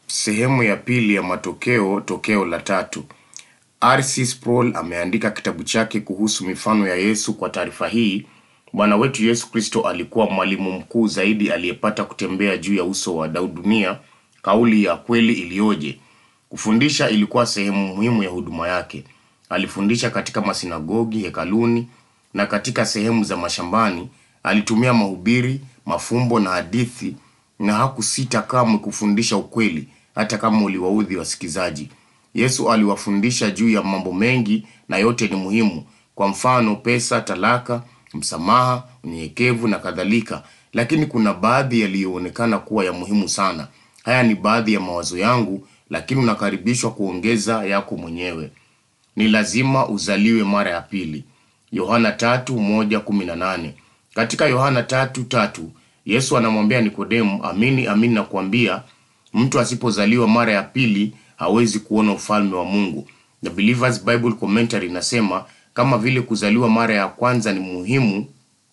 Sehemu ya pili ya matokeo, tokeo la tatu. R.C. Sproul ameandika kitabu chake kuhusu mifano ya Yesu. Kwa taarifa hii, Bwana wetu Yesu Kristo alikuwa mwalimu mkuu zaidi aliyepata kutembea juu ya uso wa dunia. Kauli ya kweli iliyoje! Kufundisha ilikuwa sehemu muhimu ya huduma yake. Alifundisha katika masinagogi, hekaluni na katika sehemu za mashambani. Alitumia mahubiri, mafumbo na hadithi, na hakusita kamwe kufundisha ukweli hata kama uliwaudhi wasikizaji. Yesu aliwafundisha juu ya mambo mengi na yote ni muhimu. Kwa mfano, pesa, talaka, msamaha, unyenyekevu na kadhalika. Lakini kuna baadhi yaliyoonekana kuwa ya muhimu sana. Haya ni baadhi ya mawazo yangu, lakini unakaribishwa kuongeza yako mwenyewe. Ni lazima uzaliwe mara ya pili. Yohana 3:1-18. Katika Yohana 3:3, Yesu anamwambia Nikodemu, amini amini nakuambia, mtu asipozaliwa mara ya pili hawezi kuona ufalme wa Mungu. The Believer's Bible Commentary inasema kama vile kuzaliwa mara ya kwanza ni muhimu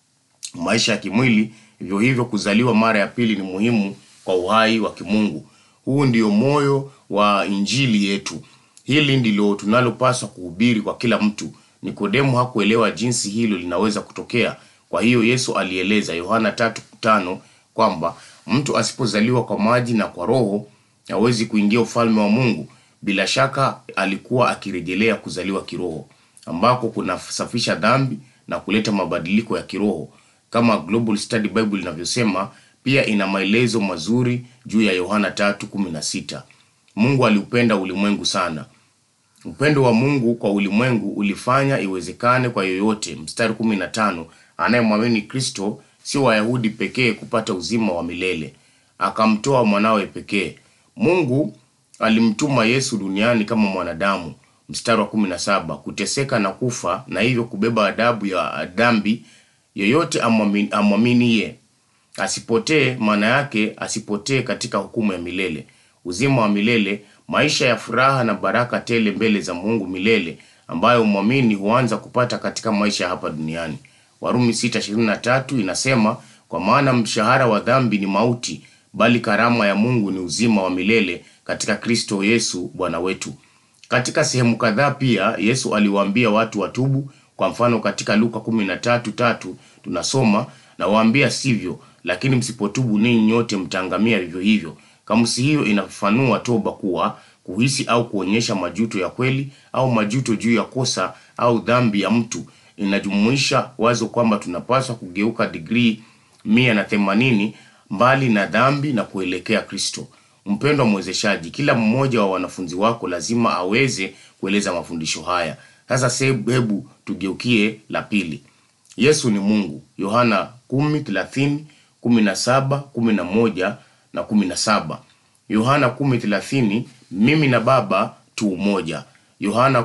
maisha ya kimwili, hivyo hivyo kuzaliwa mara ya pili ni muhimu kwa uhai wa kimungu. Huu ndio moyo wa injili yetu. Hili ndilo tunalopaswa kuhubiri kwa kila mtu. Nikodemu hakuelewa jinsi hilo linaweza kutokea. Kwa hiyo Yesu alieleza Yohana 3:5 kwamba mtu asipozaliwa kwa maji na kwa Roho hawezi kuingia ufalme wa Mungu. Bila shaka alikuwa akirejelea kuzaliwa kiroho, ambako kunasafisha dhambi na kuleta mabadiliko ya kiroho. Kama Global Study Bible inavyosema, pia ina maelezo mazuri juu ya Yohana 3:16. Mungu aliupenda ulimwengu sana. Upendo wa Mungu kwa ulimwengu ulifanya iwezekane kwa yoyote, mstari 15, anayemwamini Kristo, si Wayahudi pekee, kupata uzima wa milele. Akamtoa mwanawe pekee. Mungu alimtuma Yesu duniani kama mwanadamu, mstari wa 17, kuteseka na kufa na hivyo kubeba adabu ya dhambi. Yoyote amwaminiye asipotee, maana yake asipotee katika hukumu ya milele. Uzima wa milele, maisha ya furaha na baraka tele mbele za Mungu milele, ambayo muamini huanza kupata katika maisha hapa duniani. Warumi 6:23 inasema, kwa maana mshahara wa dhambi ni mauti, bali karama ya Mungu ni uzima wa milele katika Kristo Yesu Bwana wetu. Katika sehemu kadhaa pia Yesu aliwaambia watu watubu. Kwa mfano katika Luka 13:3 tunasoma, na waambia sivyo, lakini msipotubu ninyi nyote mtaangamia vivyo hivyo. Kamusi hiyo inafafanua toba kuwa kuhisi au kuonyesha majuto ya kweli au majuto juu ya kosa au dhambi ya mtu. Inajumuisha wazo kwamba tunapaswa kugeuka degree 180 mbali na dhambi na kuelekea Kristo. Mpendwa mwezeshaji, kila mmoja wa wanafunzi wako lazima aweze kueleza mafundisho haya. Sasa hebu tugeukie la pili. Yesu ni Mungu. Yohana 10:30, 17, 11 na 17. Yohana 10:30, mimi na Baba tu umoja. Yohana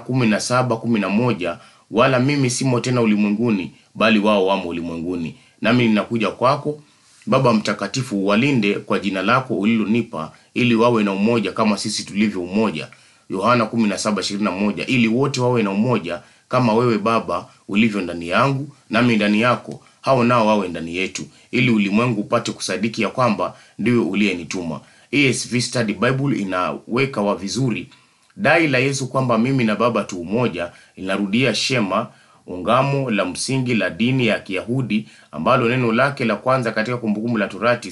17:11, wala mimi simo tena ulimwenguni, bali wao wamo ulimwenguni, nami ninakuja kwako. Baba Mtakatifu, uwalinde kwa jina lako ulilonipa, ili wawe na umoja kama sisi tulivyo umoja. Yohana 17:21, ili wote wawe na umoja kama wewe Baba ulivyo ndani yangu nami ndani yako, hao nao wawe ndani yetu, ili ulimwengu upate kusadiki ya kwamba ndiwe uliyenituma. ESV Study Bible inaweka wa vizuri dai la Yesu kwamba mimi na Baba tu umoja. Inarudia shema, ungamo la msingi la dini ya Kiyahudi, ambalo neno lake la kwanza katika Kumbukumbu la Torati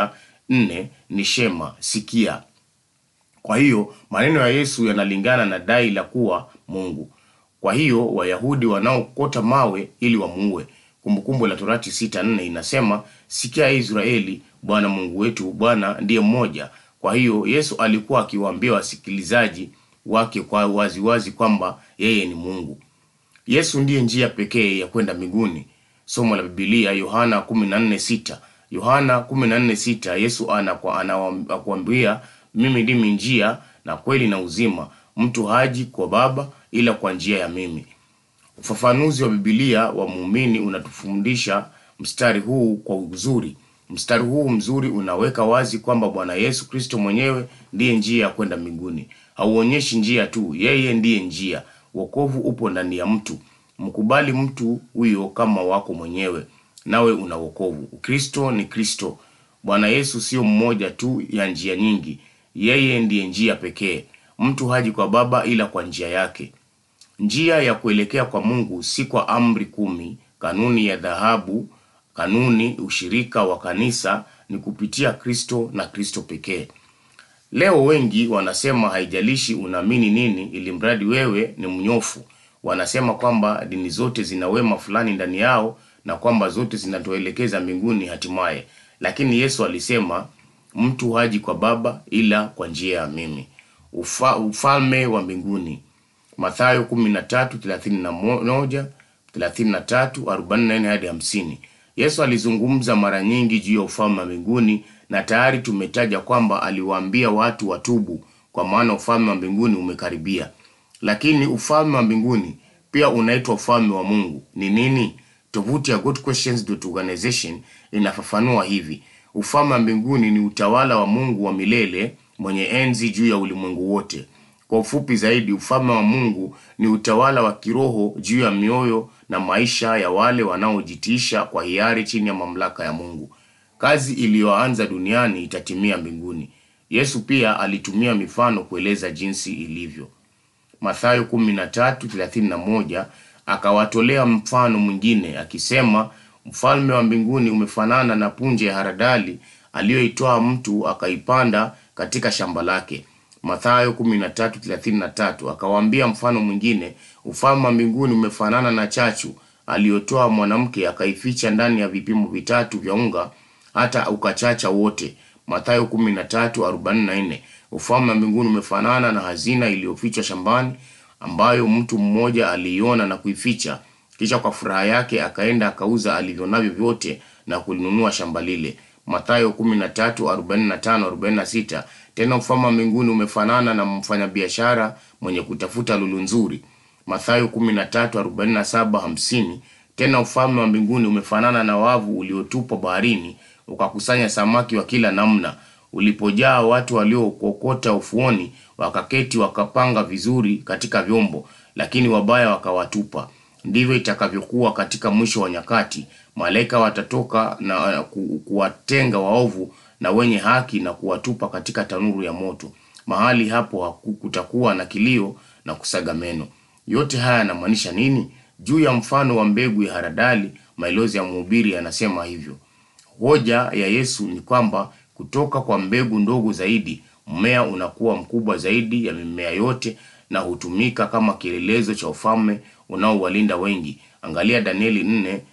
6:4 ni shema, sikia. Kwa hiyo maneno ya Yesu yanalingana na dai la kuwa Mungu. Kwa hiyo Wayahudi wanaokota mawe ili wamuue. Kumbukumbu la Torati 6:4 inasema, sikia Israeli, Bwana Mungu wetu, Bwana ndiye mmoja. Kwa hiyo Yesu alikuwa akiwaambia wasikilizaji wake kwa waziwazi kwamba yeye ni Mungu. Yesu ndiye njia pekee ya kwenda mbinguni. Somo la Biblia, Yohana 14:6. Yohana 14:6, Yesu anakuambia, mimi ndimi njia na kweli na uzima, mtu haji kwa Baba ila kwa njia ya mimi. Ufafanuzi wa Biblia wa muumini unatufundisha mstari huu kwa uzuri. Mstari huu mzuri unaweka wazi kwamba Bwana Yesu Kristo mwenyewe ndiye njia ya kwenda mbinguni. Hauonyeshi njia tu, yeye ndiye njia. Wokovu upo ndani ya mtu. Mkubali mtu huyo kama wako mwenyewe, nawe una wokovu. Kristo ni Kristo. Bwana Yesu sio mmoja tu ya njia nyingi. Yeye ndiye njia pekee. Mtu haji kwa Baba ila kwa njia yake. Njia ya kuelekea kwa Mungu si kwa amri 10, kanuni ya dhahabu, kanuni ushirika wa kanisa, ni kupitia Kristo na Kristo pekee. Leo wengi wanasema haijalishi unaamini nini, ili mradi wewe ni mnyofu. Wanasema kwamba dini zote zina wema fulani ndani yao na kwamba zote zinatuelekeza mbinguni hatimaye. Lakini Yesu alisema mtu haji kwa Baba ila kwa njia ya mimi. Ufalme wa mbinguni. Mathayo 13:31, 33:44 hadi 50. Yesu alizungumza mara nyingi juu ya ufalme wa mbinguni, na tayari tumetaja kwamba aliwaambia watu watubu, kwa maana ufalme wa mbinguni umekaribia. Lakini ufalme wa mbinguni pia unaitwa ufalme wa Mungu. Ni nini? Tovuti ya GodQuestions.organization inafafanua hivi: ufalme wa mbinguni ni utawala wa Mungu wa milele mwenye enzi juu ya ulimwengu wote. Kwa ufupi zaidi, ufalme wa Mungu ni utawala wa kiroho juu ya mioyo na maisha ya wale wanaojitiisha kwa hiari chini ya mamlaka ya Mungu. Kazi iliyoanza duniani itatimia mbinguni. Yesu pia alitumia mifano kueleza jinsi ilivyo. Mathayo 13:31 akawatolea mfano mwingine akisema, mfalme wa mbinguni umefanana na punje ya haradali aliyoitoa mtu akaipanda katika shamba lake. Mathayo 13:33 akawaambia mfano mwingine, ufalme wa mbinguni umefanana na chachu aliyotoa mwanamke akaificha ndani ya vipimo 3 vya unga hata ukachacha wote. Mathayo 13:44 ufalme wa mbinguni umefanana na hazina iliyofichwa shambani, ambayo mtu mmoja aliiona na kuificha, kisha kwa furaha yake akaenda akauza alivyonavyo vyote na kulinunua shamba lile. Mathayo 13:45-46 tena ufalme wa mbinguni umefanana na mfanyabiashara mwenye kutafuta lulu nzuri. Mathayo 13:47-50 tena ufalme wa mbinguni umefanana na wavu uliotupwa baharini ukakusanya samaki wa kila namna. Ulipojaa, watu waliokokota ufuoni wakaketi wakapanga vizuri katika vyombo, lakini wabaya wakawatupa. Ndivyo itakavyokuwa katika mwisho wa nyakati. Malaika watatoka na kuwatenga waovu na wenye haki na kuwatupa katika tanuru ya moto. Mahali hapo hakutakuwa na kilio na kusaga meno. Yote haya yanamaanisha nini? Juu ya mfano wa mbegu ya haradali, maelezo ya Mhubiri yanasema hivyo. Hoja ya Yesu ni kwamba kutoka kwa mbegu ndogo zaidi, mmea unakuwa mkubwa zaidi ya mimea yote na hutumika kama kielelezo cha ufalme unaowalinda wengi. Angalia Danieli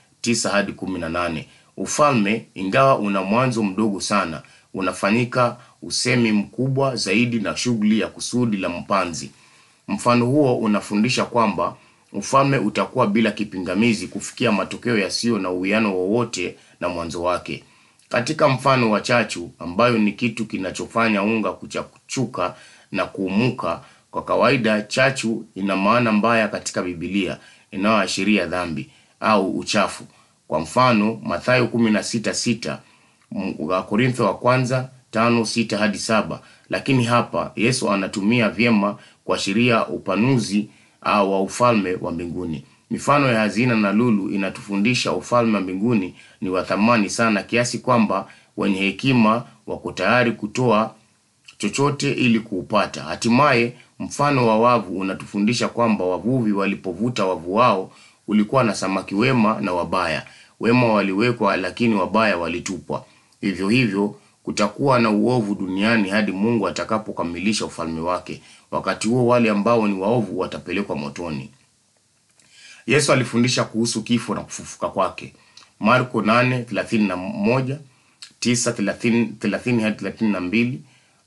4:9-18. Ufalme, ingawa una mwanzo mdogo sana, unafanyika usemi mkubwa zaidi na shughuli ya kusudi la mpanzi. Mfano huo unafundisha kwamba ufalme utakuwa bila kipingamizi kufikia matokeo yasiyo na uwiano wowote na mwanzo wake. Katika mfano wa chachu, ambayo ni kitu kinachofanya unga kuchachuka na kuumuka, kwa kawaida chachu ina maana mbaya katika Biblia inayoashiria dhambi au uchafu. Kwa mfano, Mathayo 16:6, Korintho wa kwanza 5:6-7. Lakini hapa Yesu anatumia vyema kuashiria upanuzi wa ufalme wa mbinguni. Mifano ya hazina na lulu inatufundisha ufalme wa mbinguni ni wa thamani sana kiasi kwamba wenye hekima wako tayari kutoa chochote ili kuupata. Hatimaye, mfano wa wavu unatufundisha kwamba wavuvi walipovuta wavu wao ulikuwa na samaki wema na wabaya. Wema waliwekwa lakini wabaya walitupwa. Hivyo hivyo kutakuwa na uovu duniani hadi Mungu atakapokamilisha ufalme wake. Wakati huo wale ambao ni waovu watapelekwa motoni. Yesu alifundisha kuhusu kifo na kufufuka kwake. Marko 8:31, 9:30-32,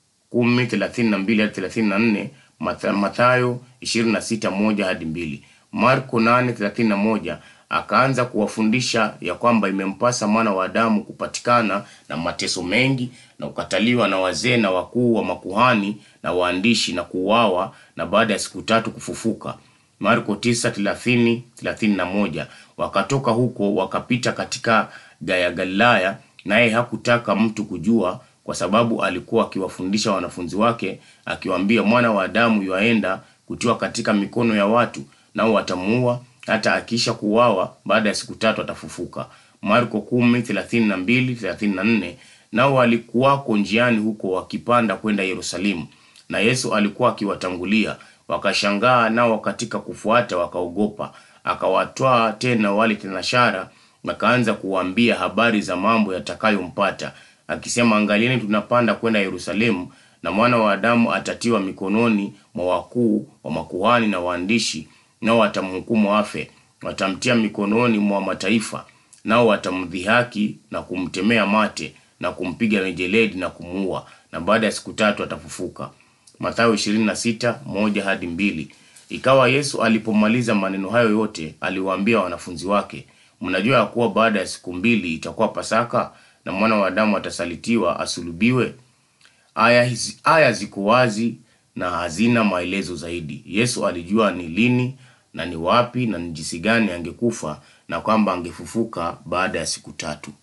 10:32-34, Mathayo 26:1-2. Marko 8:31 akaanza kuwafundisha ya kwamba imempasa mwana wa Adamu kupatikana na mateso mengi na kukataliwa na wazee na wakuu wa makuhani na waandishi na kuuawa na baada ya siku 3 kufufuka. Marko 9:30-31. Wakatoka huko wakapita katika Galilaya, naye hakutaka mtu kujua, kwa sababu alikuwa akiwafundisha wanafunzi wake akiwaambia, mwana wa Adamu yuaenda kutiwa katika mikono ya watu, nao watamuua, hata akisha kuuawa baada ya siku 3 atafufuka. Marko 10:32-34. Nao walikuwako njiani huko wakipanda kwenda Yerusalemu, na Yesu alikuwa akiwatangulia. Wakashangaa, nao katika kufuata wakaogopa. Akawatwaa tena wale tenashara, akaanza kuwaambia habari za mambo yatakayompata, akisema, angalieni, tunapanda kwenda Yerusalemu, na mwana wa Adamu atatiwa mikononi mwa wakuu wa makuhani na waandishi, nao watamhukumu afe. Watamtia mikononi mwa mataifa, nao watamdhihaki na kumtemea mate na kumpiga mijeledi na kumuua, na baada ya siku 3 atafufuka. Mathayo 26:1-2. Ikawa Yesu alipomaliza maneno hayo yote, aliwaambia wanafunzi wake, mnajua ya kuwa baada ya siku 2 itakuwa Pasaka, na mwana wa Adamu atasalitiwa asulubiwe? Aya ziko wazi na hazina maelezo zaidi. Yesu alijua ni lini na ni wapi na ni jinsi gani angekufa, na kwamba angefufuka baada ya siku 3.